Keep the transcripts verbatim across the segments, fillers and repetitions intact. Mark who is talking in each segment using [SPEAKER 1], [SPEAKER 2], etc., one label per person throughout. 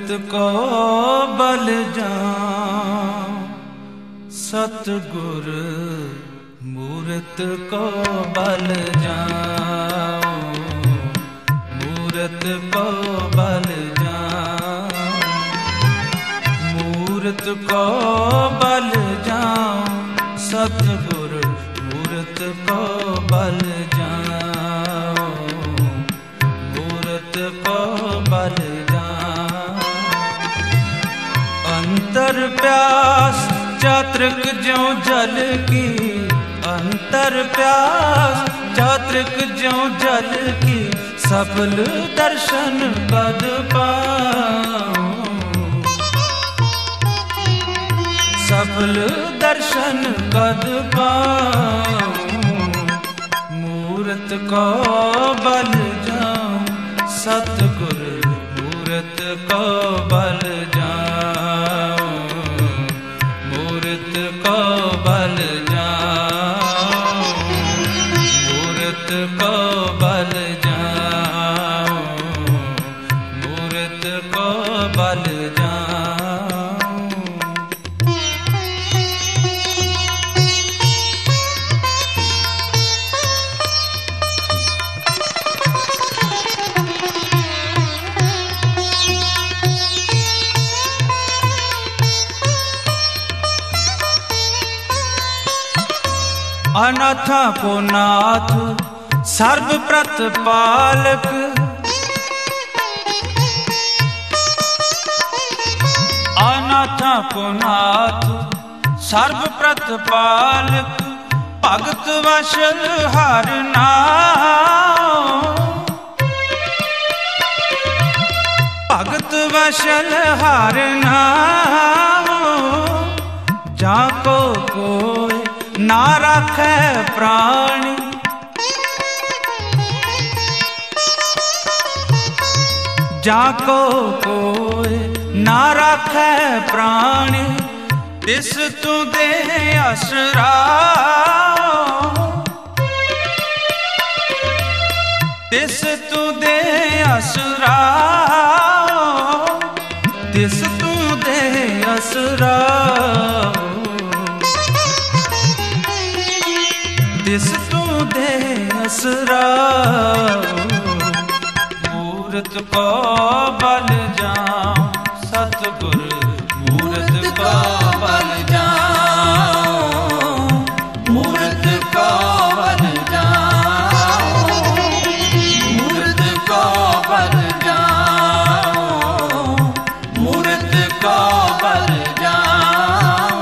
[SPEAKER 1] को बल जाऊं, सतगुर मूरत को बल जाऊं, मूरत को बल जाऊं, मूरत को बल जाऊं, सतगुर मूरत को बल जाऊं, मूरत को बल जाऊं। अंतर प्यास चातृक ज्यों जल की, अंतर प्यास चातृक ज्यों जल की, सफल दर्शन कद पाऊं, सफल दर्शन कद पाऊं। मूरत को बल जाऊं, सतगुर मूरत को बल जाऊं, मूरत को बल जाऊं, मूरत को बल जाऊं, मूरत को बल जाऊं। अनाथा को नाथ सर्व प्रतिपालक, अनाथा को नाथ सर्व प्रतिपालक, भगत वशल हर नाम, भगत वशल हर नाम। जाको कोई ना राखे प्राणी, जाको कोई ना राखे प्राणी, तिस तू दे असरा, तिस तू दे असरा, तिस तू दे असरा, तिस तू दे असरा। मूरत को बल जाऊं, सतगुर मूरत को बल जाऊं, मूरत को बल जाऊं, मूरत को बल जाऊं, मूरत को बल जाऊं।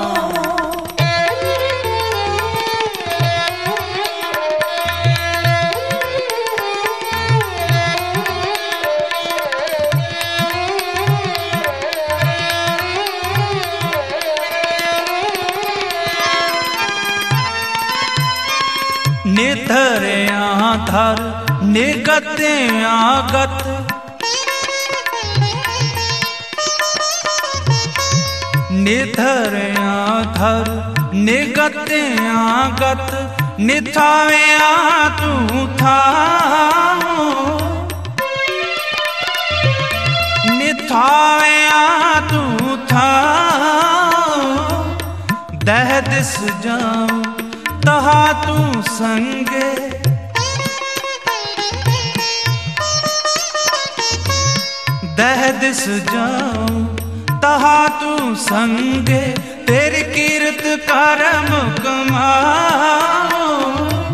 [SPEAKER 1] निधर्या धर निगत्या गत, निधर्या धर निगत्या गत, निथाव्या तू था, निथाव्या तू था। दह दिस जाऊं तहा तू संगे, दह दिस जाऊं तहा तू संगे, तेरी कीर्त करम कमाऊं,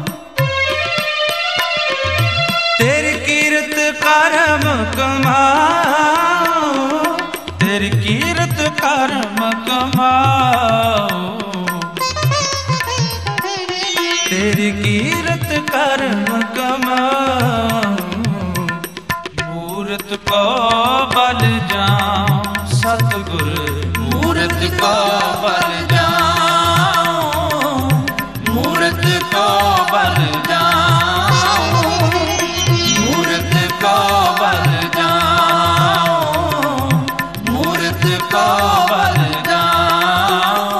[SPEAKER 1] तेरी कीर्त करम कमाऊं, तेरी कीर्त करम कमाऊं, तेरी कीर्त कर्म कमाऊं। मूरत को बल जाऊं, सतगुर मूरत को बल जाऊं, मूरत को बल जाऊं, मूरत को बल जाऊं, मूरत को बल जाऊं।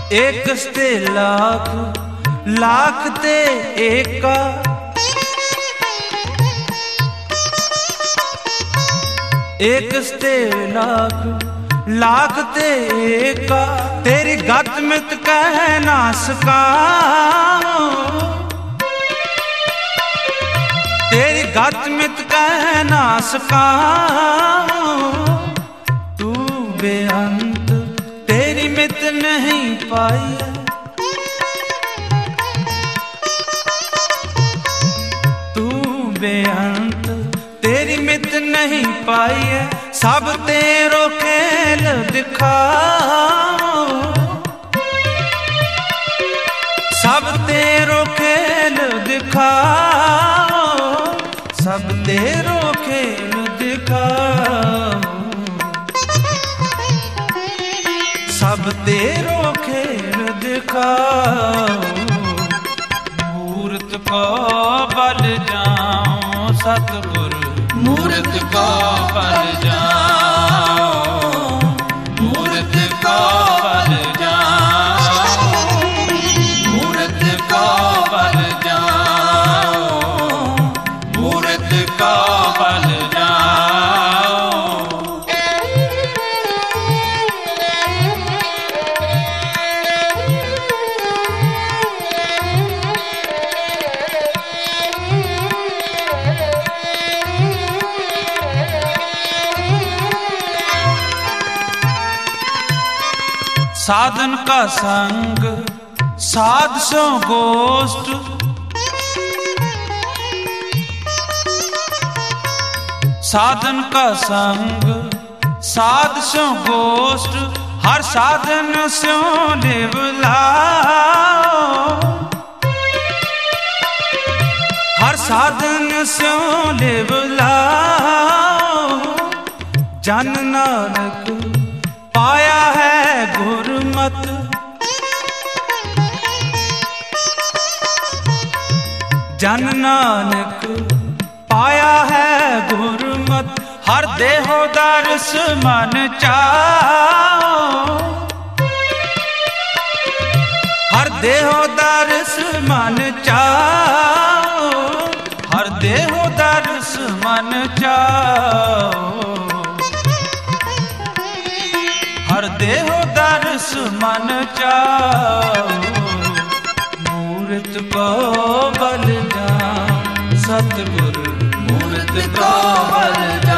[SPEAKER 1] एक ते लाख लाख ते एका, एक ते लाख लाख ते एका, तेरी गत मित कह ना सका, तेरी गत मित कह ना सका, तू बेअंत तेरी मित नहीं पाई, तू बेअंत तेरी मित नहीं पाई है, सब तेरो खेल दिखाओ, सब तेरो खेल दिखाओ, सब तेरो खेल दिखाओ, सब तेरो खेल दिखाओ। मूर्त को बल जाऊं सतगुरु, मूर्त को बल जाओ, मूर्त को बल जाओ, मूर्त को बल जाओ, मूर्त को बल जाओ। साधन का संग साध सो गोष्ठ, साधन का संग साध सो गोष्ठ, हर साधन सो निवलाओ, हर साधन सो निवलाओ, जन नानक पाया है गुरमत, जन नानक पाया है गुरमत, हर देहो दर्श मन चाओ, हर देहो दर्श मन चाओ, हर देहो दर्श मन चाओ, हर देहो दर्श मन चाओ। मूर्त को बल जाओ सतगुरु, मूर्त को बल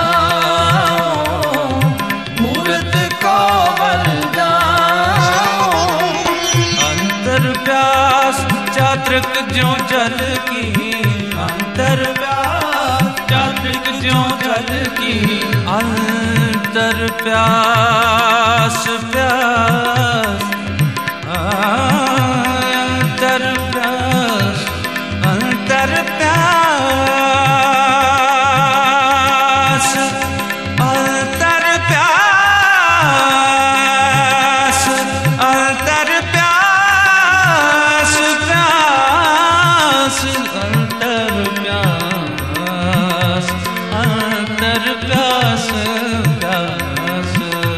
[SPEAKER 1] जाओ, मूर्त को बल जाओ। अंतर प्यास चात्रिक ज्यों जल की, अंतर प्यास चात्रिक ज्यों जल की, अंतर प्यास प्यास अंतर प्यास, अंतर प्यास, अंतर प्यास, अंतर प्यास प्यास, अंतर प्यास, अंतर प्यास प्यास,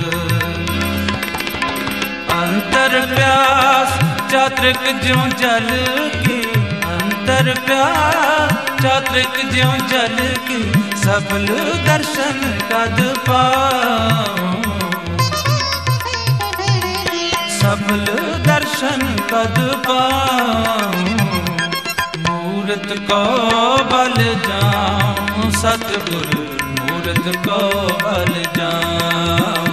[SPEAKER 1] अंतर प्यास चात्रिक ज्यों जल की, अंतर प्यास चात्रिक ज्यों जल की, सफल दर्शन कद पाओ, सफल दर्शन कद पाओ। मूर्त को बल जाऊं सतगुरु, मूर्त को बल जाऊं।